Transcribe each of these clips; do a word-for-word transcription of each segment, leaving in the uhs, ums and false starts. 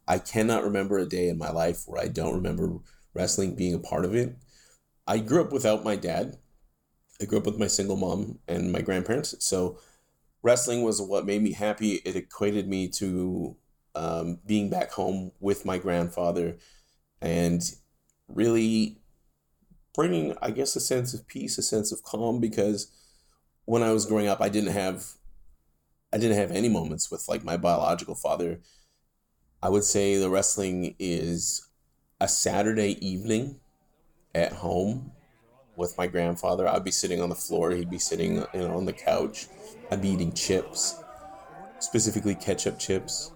I cannot remember a day in my life where I don't remember wrestling being a part of it. I grew up without my dad. I grew up with my single mom and my grandparents. So wrestling was what made me happy. It equated me to um, being back home with my grandfather and really bringing, I guess, a sense of peace, a sense of calm. Because when I was growing up, I didn't have, I didn't have any moments with like my biological father. I would say the wrestling is a Saturday evening at home with my grandfather. I'd be sitting on the floor. He'd be sitting, you know, on the couch. I'd be eating chips, specifically ketchup chips.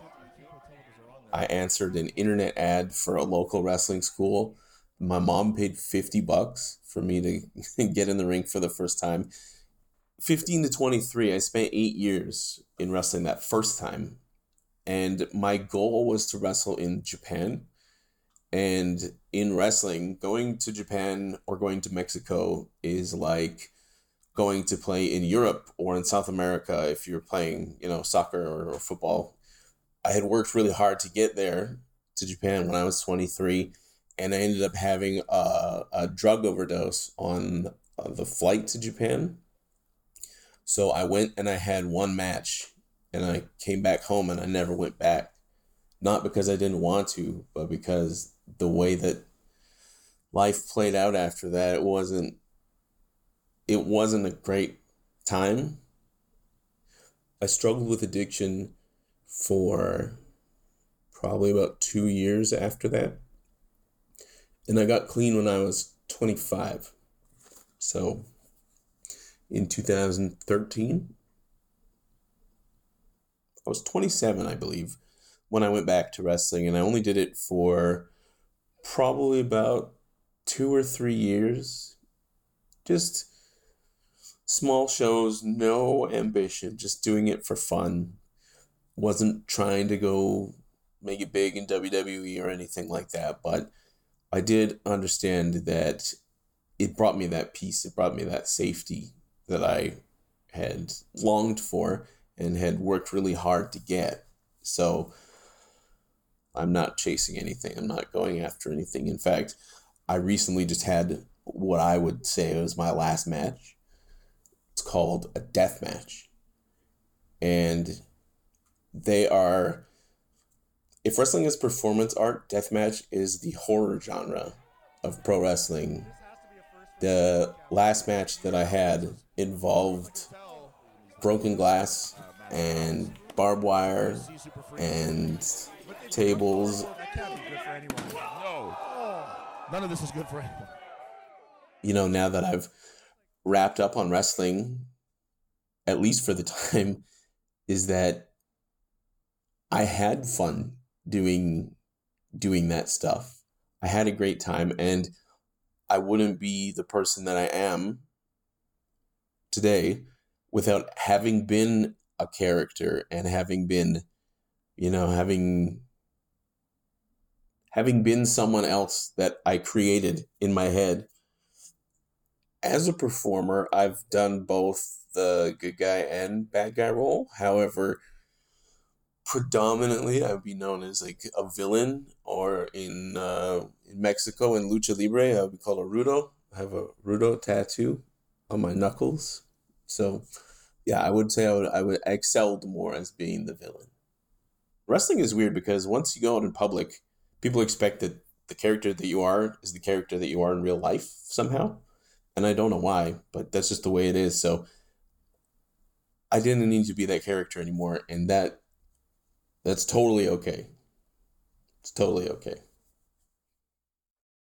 I answered an internet ad for a local wrestling school. My mom paid fifty bucks for me to get in the ring for the first time. fifteen to twenty-three, I spent eight years in wrestling that first time. And my goal was to wrestle in Japan. And in wrestling, going to Japan or going to Mexico is like going to play in Europe or in South America if you're playing, you know, soccer or, or football. I had worked really hard to get there to Japan when I was twenty-three, and I ended up having a, a drug overdose on uh, the flight to Japan. So I went and I had one match, and I came back home and I never went back. Not because I didn't want to, but because the way that life played out after that, it wasn't it wasn't a great time. I struggled with addiction for probably about two years after that. And I got clean when I was twenty-five. So in two thousand thirteen, I was twenty-seven, I believe, when I went back to wrestling. And I only did it for probably about two or three years. Just small shows, no ambition, just doing it for fun. Wasn't trying to go make it big in W W E or anything like that, but I did understand that it brought me that peace. It brought me that safety that I had longed for and had worked really hard to get. So I'm not chasing anything. I'm not going after anything. In fact, I recently just had what I would say was my last match. It's called a death match. And they are, if wrestling is performance art, deathmatch is the horror genre of pro wrestling. The last match that I had involved broken glass and barbed wire and tables. No. None of this is good for anyone. You know, now that I've wrapped up on wrestling, at least for the time, is that I had fun doing doing that stuff. I had a great time, and I wouldn't be the person that I am today without having been a character and having been, you know, having having been someone else that I created in my head. As a performer, I've done both the good guy and bad guy role. However, predominantly I would be known as like a villain, or in uh, in Mexico in Lucha Libre, I would be called a rudo. I have a rudo tattoo on my knuckles. So yeah, I would say I would I would I excelled more as being the villain. Wrestling is weird because once you go out in public, people expect that the character that you are is the character that you are in real life somehow. And I don't know why, but that's just the way it is. So I didn't need to be that character anymore, and that that's totally okay. It's totally okay.